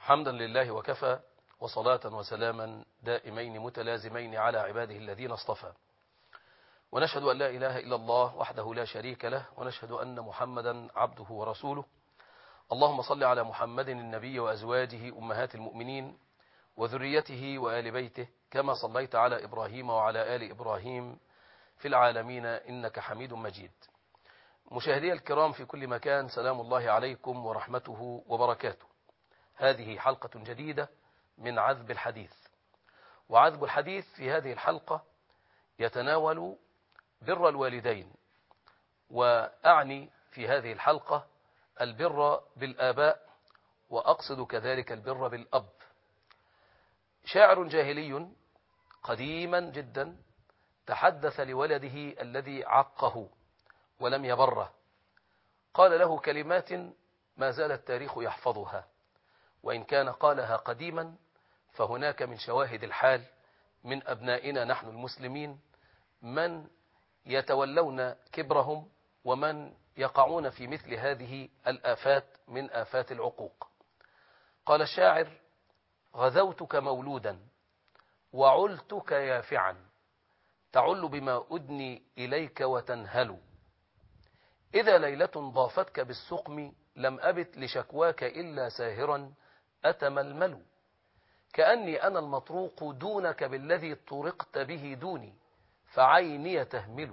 حمدا لله وكفى، وصلاة وسلاما دائمين متلازمين على عباده الذين اصطفى. ونشهد أن لا إله إلا الله وحده لا شريك له، ونشهد أن محمدا عبده ورسوله. اللهم صل على محمد النبي وأزواجه أمهات المؤمنين وذريته وآل بيته، كما صليت على إبراهيم وعلى آل إبراهيم في العالمين إنك حميد مجيد. مشاهدي الكرام في كل مكان، سلام الله عليكم ورحمته وبركاته. هذه حلقة جديدة من عذب الحديث، وعذب الحديث في هذه الحلقة يتناول بر الوالدين، وأعني في هذه الحلقة البر بالآباء، وأقصد كذلك البر بالأب. شاعر جاهلي قديما جدا تحدث لولده الذي عقه ولم يبره، قال له كلمات ما زال التاريخ يحفظها، وإن كان قالها قديما فهناك من شواهد الحال من أبنائنا نحن المسلمين من يتولون كبرهم ومن يقعون في مثل هذه الآفات من آفات العقوق. قال الشاعر: غزوتك مولودا وعلتك يافعا، تعل بما أدني إليك وتنهل، إذا ليلة ضافتك بالسقم لم أبت لشكواك إلا ساهرا أتململ، كأني أنا المطروق دونك بالذي طرقت به دوني، فعيني تهمل.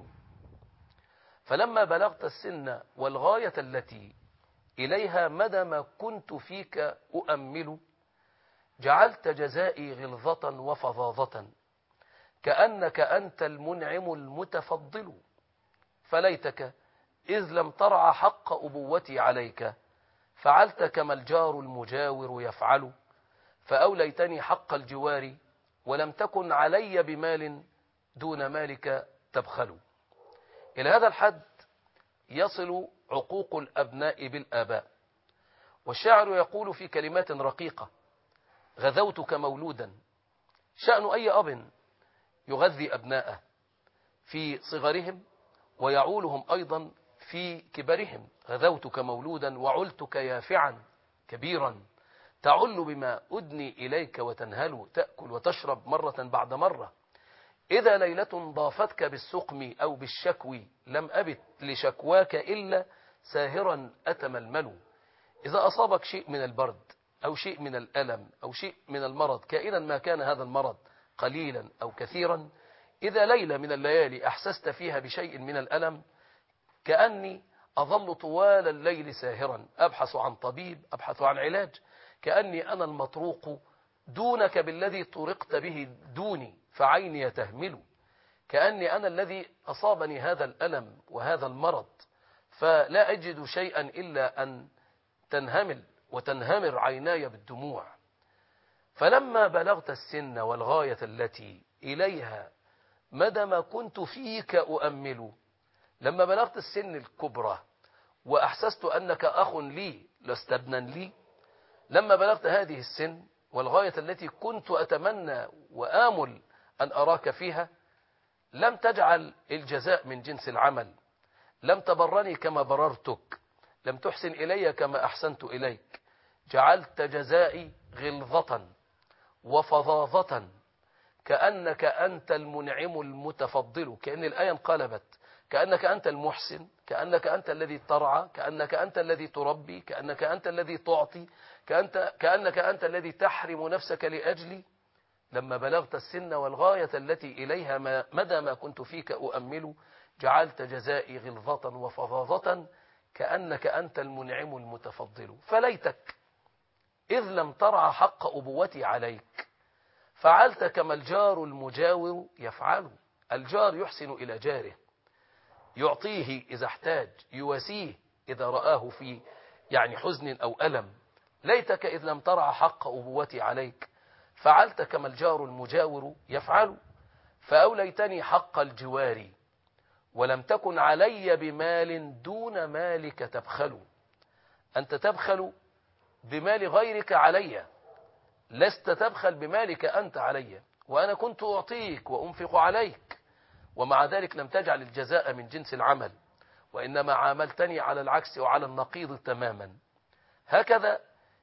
فلما بلغت السن والغاية التي إليها مدى ما كنت فيك أؤمل، جعلت جزائي غلظة وفظاظة، كأنك أنت المنعم المتفضل، فليتك إذ لم ترع حق أبوتي عليك، فعلت كما الجار المجاور يفعل، فأوليتني حق الجوار ولم تكن علي بمال دون مالك تبخل. إلى هذا الحد يصل عقوق الأبناء بالآباء. والشاعر يقول في كلمات رقيقة: غزوتك مولودا. شأن أي أب يغذي أبناءه في صغرهم ويعولهم أيضا في كبرهم. غزوتك مولودا وعلتك يافعا كبيرا، تعل بما أدني إليك وتنهل، تأكل وتشرب مرة بعد مرة. إذا ليلة ضافتك بالسقم أو بالشكو لم أبت لشكواك إلا ساهرا أتململ. إذا أصابك شيء من البرد أو شيء من الألم أو شيء من المرض، كائنا ما كان هذا المرض قليلا أو كثيرا، إذا ليلة من الليالي أحسست فيها بشيء من الألم، كأني أظل طوال الليل ساهرا أبحث عن طبيب، أبحث عن علاج، كأني أنا المطروق دونك بالذي طرقت به دوني، فعيني تهمل، كأني أنا الذي أصابني هذا الألم وهذا المرض، فلا أجد شيئا إلا أن تنهمل وتنهمر عيناي بالدموع. فلما بلغت السن والغاية التي إليها مدى ما كنت فيك أؤمل، لما بلغت السن الكبرى وأحسست أنك أخ لي لست ابنا لي، لما بلغت هذه السن والغاية التي كنت أتمنى وآمل أن أراك فيها، لم تجعل الجزاء من جنس العمل، لم تبرني كما بررتك، لم تحسن إلي كما أحسنت إليك، جعلت جزائي غلظة وفظاظة، كأنك أنت المنعم المتفضل. كأن الآية انقلبت، كأنك أنت المحسن، كأنك أنت الذي ترعى، كأنك أنت الذي تربي، كأنك أنت الذي تعطي، كأنك أنت الذي تحرم نفسك لأجلي. لما بلغت السن والغاية التي إليها مدى ما كنت فيك أؤمل، جعلت جزائي غلظة وفظاظة، كأنك أنت المنعم المتفضل، فليتك إذ لم ترع حق أبوتي عليك، فعلت كما الجار المجاور يفعل. الجار يحسن إلى جاره، يعطيه إذا احتاج، يواسيه إذا رآه في حزن أو ألم. ليتك إذ لم ترع حق أبوتي عليك، فعلت كما الجار المجاور يفعل، فأوليتني حق الجوار ولم تكن علي بمال دون مالك تبخل. أنت تبخل بمال غيرك علي، لست تبخل بمالك أنت علي، وأنا كنت أعطيك وأنفق عليك، ومع ذلك لم تجعل الجزاء من جنس العمل، وإنما عاملتني على العكس وعلى النقيض تماما. هكذا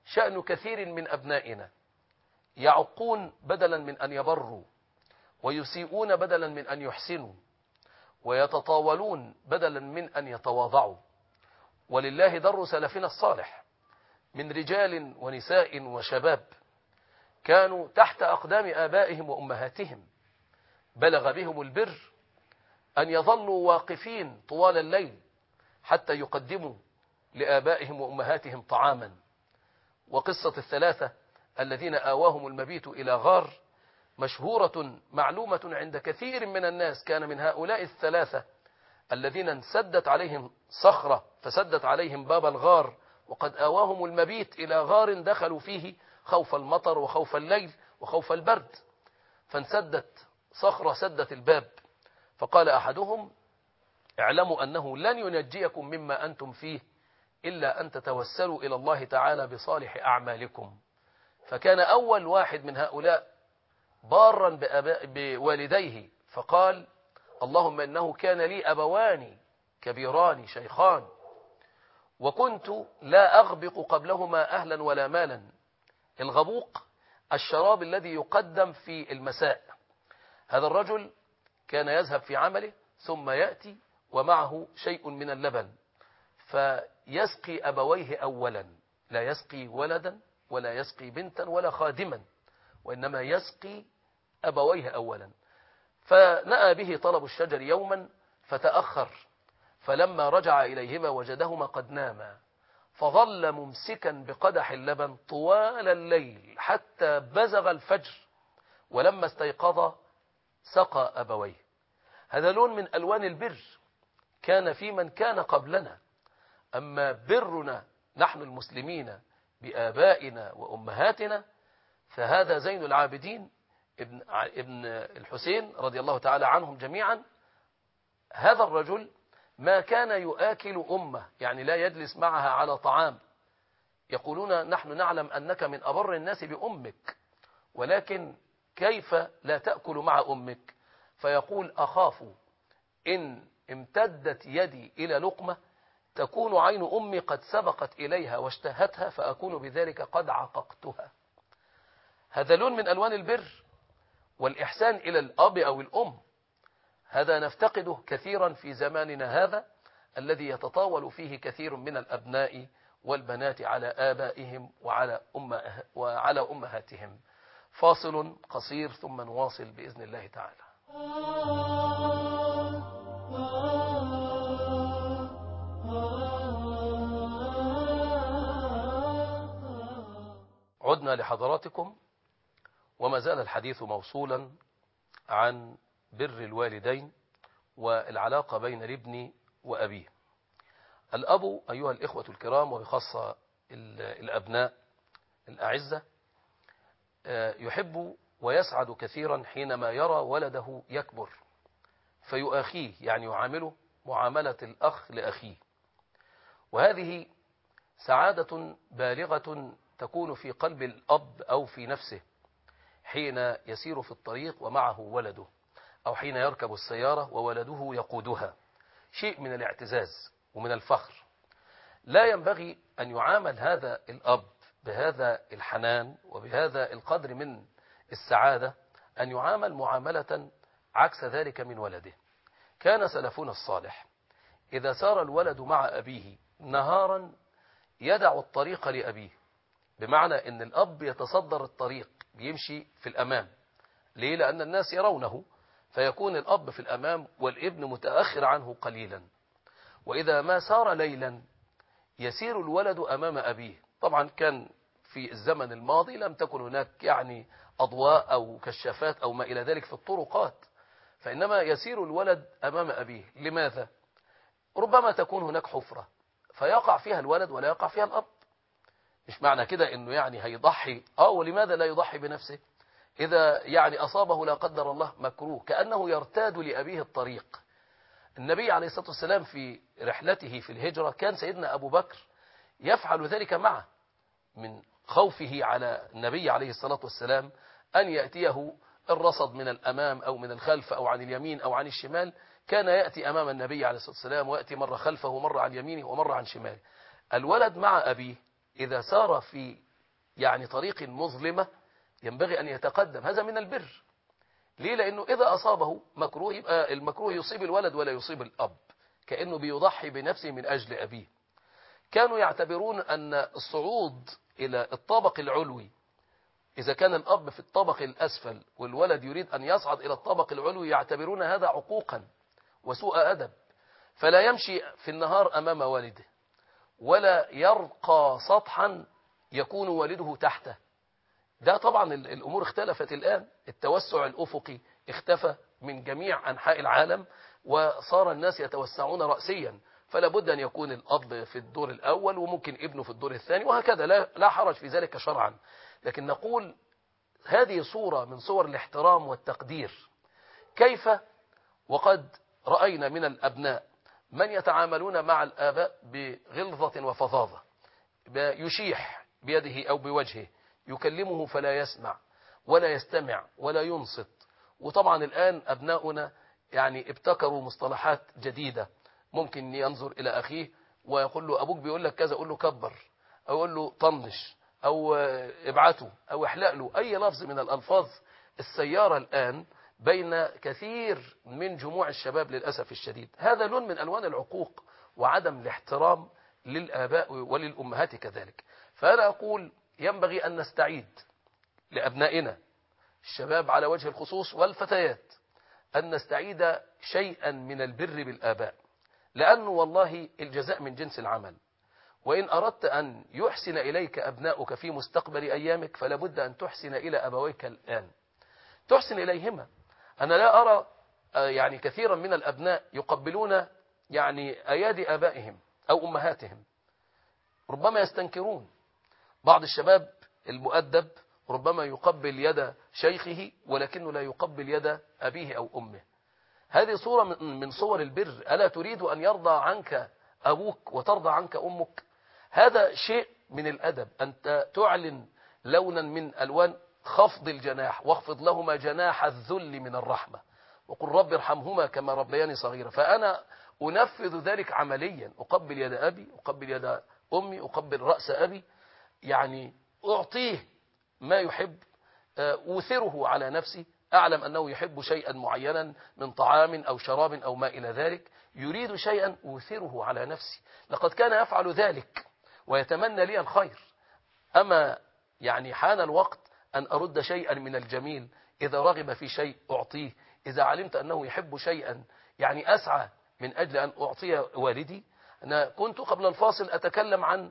شأن كثير من أبنائنا يعقون بدلا من أن يبروا، ويسيئون بدلا من أن يحسنوا، ويتطاولون بدلا من أن يتواضعوا. ولله در سلفنا الصالح من رجال ونساء وشباب كانوا تحت أقدام آبائهم وأمهاتهم، بلغ بهم البر أن يظلوا واقفين طوال الليل حتى يقدموا لآبائهم وأمهاتهم طعاما. وقصة الثلاثة الذين آواهم المبيت إلى غار مشهورة معلومة عند كثير من الناس. كان من هؤلاء الثلاثة الذين انسدت عليهم صخرة فسدت عليهم باب الغار، وقد آواهم المبيت إلى غار دخلوا فيه خوف المطر وخوف الليل وخوف البرد، فانسدت صخرة سدت الباب. فقال أحدهم: اعلموا أنه لن ينجيكم مما أنتم فيه إلا أن تتوسلوا إلى الله تعالى بصالح أعمالكم. فكان أول واحد من هؤلاء بارا بوالديه فقال: اللهم إنه كان لي أبوان كبيران شيخان، وكنت لا أغبق قبلهما أهلا ولا مالا. الغبوق الشراب الذي يقدم في المساء. هذا الرجل كان يذهب في عمله ثم يأتي ومعه شيء من اللبن فيسقي أبويه أولا، لا يسقي ولدا ولا يسقي بنتا ولا خادما، وإنما يسقي أبويه أولا. فنأى به طلب الشجر يوما فتأخر، فلما رجع إليهما وجدهما قد ناما، فظل ممسكا بقدح اللبن طوال الليل حتى بزغ الفجر، ولما استيقظ سقى أبويه. هذا لون من ألوان البر كان في من كان قبلنا. أما برنا نحن المسلمين بآبائنا وأمهاتنا فهذا زين العابدين ابن الحسين رضي الله تعالى عنهم جميعا. هذا الرجل ما كان يؤكل أمه، يعني لا يجلس معها على طعام. يقولون: نحن نعلم أنك من أبر الناس بأمك، ولكن كيف لا تأكل مع أمك؟ فيقول: أخاف إن امتدت يدي إلى لقمة تكون عين أمي قد سبقت إليها واشتهتها فأكون بذلك قد عققتها. هذا لون من ألوان البر والإحسان إلى الأب أو الأم. هذا نفتقده كثيرا في زماننا هذا الذي يتطاول فيه كثير من الأبناء والبنات على آبائهم وعلى أمهاتهم. فاصل قصير ثم نواصل بإذن الله تعالى. عدنا لحضراتكم وما زال الحديث موصولا عن بر الوالدين والعلاقة بين الابن وأبيه. الأب أيها الإخوة الكرام وبخاصة الأبناء الأعزة يحب ويسعد كثيرا حينما يرى ولده يكبر فيؤاخيه، يعني يعامله معاملة الأخ لأخيه. وهذه سعادة بالغة تكون في قلب الأب أو في نفسه حين يسير في الطريق ومعه ولده، أو حين يركب السيارة وولده يقودها. شيء من الاعتزاز ومن الفخر. لا ينبغي أن يعامل هذا الأب بهذا الحنان وبهذا القدر من السعادة، أن يعامل معاملة عكس ذلك من ولده. كان سلفنا الصالح إذا سار الولد مع أبيه نهارا يدع الطريق لأبيه، بمعنى أن الأب يتصدر الطريق بيمشي في الأمام. ليه؟ لأن الناس يرونه، فيكون الأب في الأمام والابن متأخر عنه قليلا. وإذا ما سار ليلا يسير الولد أمام أبيه. طبعا كان في الزمن الماضي لم تكن هناك يعني أضواء أو كشافات أو ما إلى ذلك في الطرقات، فإنما يسير الولد أمام أبيه. لماذا؟ ربما تكون هناك حفرة فيقع فيها الولد ولا يقع فيها الأب. مش معنى كده أنه يعني هيضحي. ولماذا لا يضحي بنفسه؟ إذا يعني أصابه لا قدر الله مكروه كأنه يرتاد لأبيه الطريق. النبي عليه الصلاة والسلام في رحلته في الهجرة كان سيدنا أبو بكر يفعل ذلك معه، من خوفه على النبي عليه الصلاة والسلام أن يأتيه الرصد من الأمام أو من الخلف أو عن اليمين أو عن الشمال. كان يأتي أمام النبي عليه الصلاة والسلام ويأتي مرة خلفه ومرة عن يمينه ومرة عن شماله. الولد مع أبيه إذا سار في يعني طريق مظلمة ينبغي أن يتقدم، هذا من البر. ليه؟ لأنه إذا أصابه مكروه يبقى المكروه يصيب الولد ولا يصيب الأب، كأنه بيضحي بنفسه من أجل أبيه. كانوا يعتبرون أن الصعود إلى الطابق العلوي، إذا كان الأب في الطابق الأسفل والولد يريد أن يصعد إلى الطابق العلوي، يعتبرون هذا عقوقا وسوء أدب، فلا يمشي في النهار أمام والده، ولا يرقى سطحا يكون والده تحته. ده طبعا الأمور اختلفت الآن، التوسع الأفقي اختفى من جميع أنحاء العالم، وصار الناس يتوسعون رأسيا، فلا بد أن يكون الأب في الدور الأول وممكن ابنه في الدور الثاني، وهكذا لا حرج في ذلك شرعا. لكن نقول هذه صورة من صور الاحترام والتقدير. كيف وقد رأينا من الأبناء من يتعاملون مع الآباء بغلظة وفظاظة، يشيح بيده أو بوجهه، يكلمه فلا يسمع ولا يستمع ولا ينصت. وطبعا الآن أبناؤنا يعني ابتكروا مصطلحات جديدة، ممكن ينظر إلى أخيه ويقول له أبوك بيقول لك كذا، أقول له كبر، أو أقول له طنش، أو ابعته، أو احلق له، أي لفظ من الألفاظ السيارة الآن بين كثير من جموع الشباب للأسف الشديد. هذا لون من ألوان العقوق وعدم الاحترام للآباء وللأمهات كذلك. فأنا أقول ينبغي أن نستعيد لأبنائنا الشباب على وجه الخصوص والفتيات أن نستعيد شيئا من البر بالآباء، لأنه والله الجزاء من جنس العمل. وإن أردت أن يحسن إليك أبناؤك في مستقبل أيامك فلا بد أن تحسن إلى أبويك الآن، تحسن إليهما. أنا لا أرى يعني كثيرا من الأبناء يقبلون يعني أيادي آبائهم أو أمهاتهم، ربما يستنكرون. بعض الشباب المؤدب ربما يقبل يد شيخه ولكنه لا يقبل يد أبيه أو أمه. هذه صورة من صور البر. ألا تريد أن يرضى عنك أبوك وترضى عنك أمك؟ هذا شيء من الأدب، أنت تعلن لونا من ألوان خفض الجناح، واخفض لهما جناح الذل من الرحمة، وقل رب ارحمهما كما ربياني صغيرا. فأنا أنفذ ذلك عمليا، أقبل يد أبي، أقبل يد أمي، أقبل رأس أبي، يعني أعطيه ما يحب، أوثره على نفسي، أعلم أنه يحب شيئا معينا من طعام أو شراب أو ما إلى ذلك، يريد شيئا أوثره على نفسي. لقد كان يفعل ذلك ويتمنى لي الخير. أما يعني حان الوقت أن أرد شيئا من الجميل، إذا رغب في شيء أعطيه، إذا علمت أنه يحب شيئا يعني أسعى من أجل أن أعطي والدي. أنا كنت قبل الفاصل أتكلم عن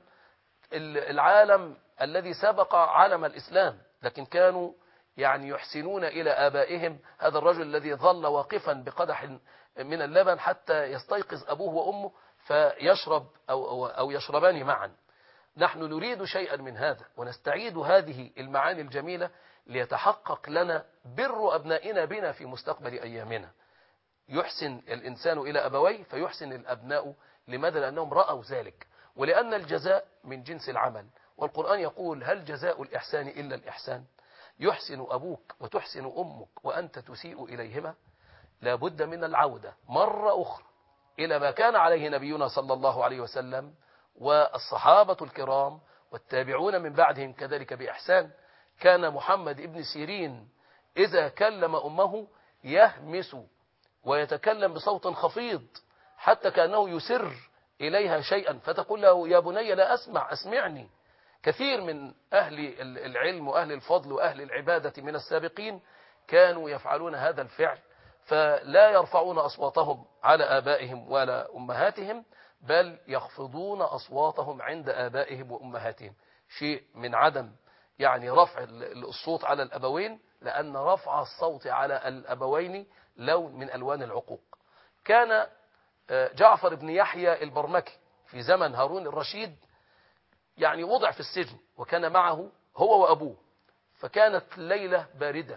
العالم الذي سبق عالم الإسلام، لكن كانوا يعني يحسنون إلى آبائهم. هذا الرجل الذي ظل واقفا بقدح من اللبن حتى يستيقظ أبوه وأمه فيشرب أو يشربان معا. نحن نريد شيئا من هذا ونستعيد هذه المعاني الجميلة ليتحقق لنا بر أبنائنا بنا في مستقبل أيامنا. يحسن الإنسان إلى أبويه فيحسن الأبناء. لماذا؟ لأنهم رأوا ذلك، ولأن الجزاء من جنس العمل. والقرآن يقول هل جزاء الإحسان إلا الإحسان؟ يحسن أبوك وتحسن أمك وأنت تسيء إليهما. لا بد من العودة مرة أخرى إلى ما كان عليه نبينا صلى الله عليه وسلم والصحابة الكرام والتابعون من بعدهم كذلك بإحسان. كان محمد ابن سيرين إذا كلم أمه يهمس ويتكلم بصوت خفيض حتى كأنه يسر إليها شيئا، فتقول له يا بني لا أسمع، أسمعني. كثير من أهل العلم وأهل الفضل وأهل العبادة من السابقين كانوا يفعلون هذا الفعل، فلا يرفعون أصواتهم على آبائهم ولا أمهاتهم، بل يخفضون أصواتهم عند آبائهم وأمهاتهم. شيء من عدم يعني رفع الصوت على الأبوين، لأن رفع الصوت على الأبوين لون من ألوان العقوق. كان جعفر بن يحيى البرمكي في زمن هارون الرشيد يعني وضع في السجن، وكان معه هو وأبوه، فكانت ليلة باردة،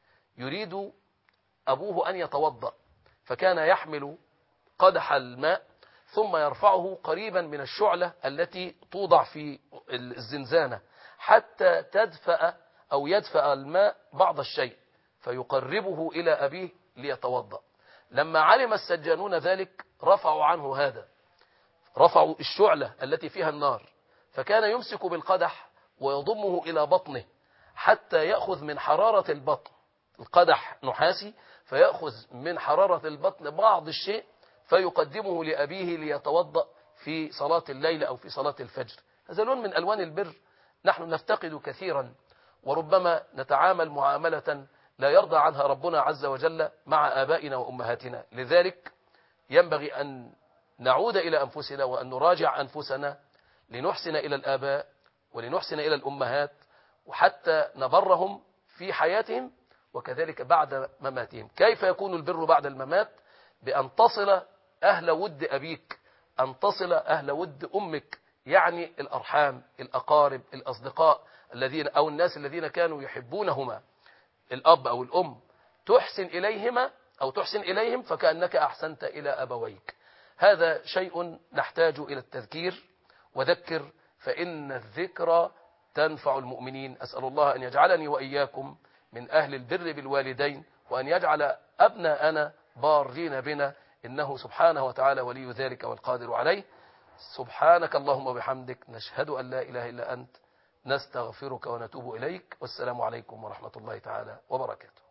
يريد أبوه أن يتوضأ، فكان يحمل قدح الماء ثم يرفعه قريبا من الشعلة التي توضع في الزنزانة حتى تدفأ أو يدفأ الماء بعض الشيء، فيقربه إلى أبيه ليتوضأ. لما علم السجانون ذلك رفعوا عنه هذا، رفعوا الشعلة التي فيها النار، فكان يمسك بالقدح ويضمه إلى بطنه حتى يأخذ من حرارة البطن، القدح نحاسي، فيأخذ من حرارة البطن بعض الشيء فيقدمه لأبيه ليتوضأ في صلاة الليل أو في صلاة الفجر. هذا لون من ألوان البر نحن نفتقد كثيرا، وربما نتعامل معاملة لا يرضى عنها ربنا عز وجل مع آبائنا وأمهاتنا. لذلك ينبغي أن نعود إلى أنفسنا وأن نراجع أنفسنا لنحسن إلى الآباء ولنحسن إلى الأمهات، وحتى نبرهم في حياتهم وكذلك بعد مماتهم. كيف يكون البر بعد الممات؟ بأن تصل أهل ود أبيك، أن تصل أهل ود أمك، يعني الأرحام، الأقارب، الأصدقاء الذين أو الناس الذين كانوا يحبونهما، الأب أو الأم، تحسن إليهما أو تحسن إليهم فكأنك أحسنت إلى أبويك. هذا شيء نحتاج إلى التذكير، وذكر فإن الذكرى تنفع المؤمنين. أسأل الله أن يجعلني وإياكم من أهل البر بالوالدين، وأن يجعل أبناءنا بارين بنا، إنه سبحانه وتعالى ولي ذلك والقادر عليه. سبحانك اللهم وبحمدك، نشهد أن لا إله إلا أنت، نستغفرك ونتوب إليك، والسلام عليكم ورحمة الله تعالى وبركاته.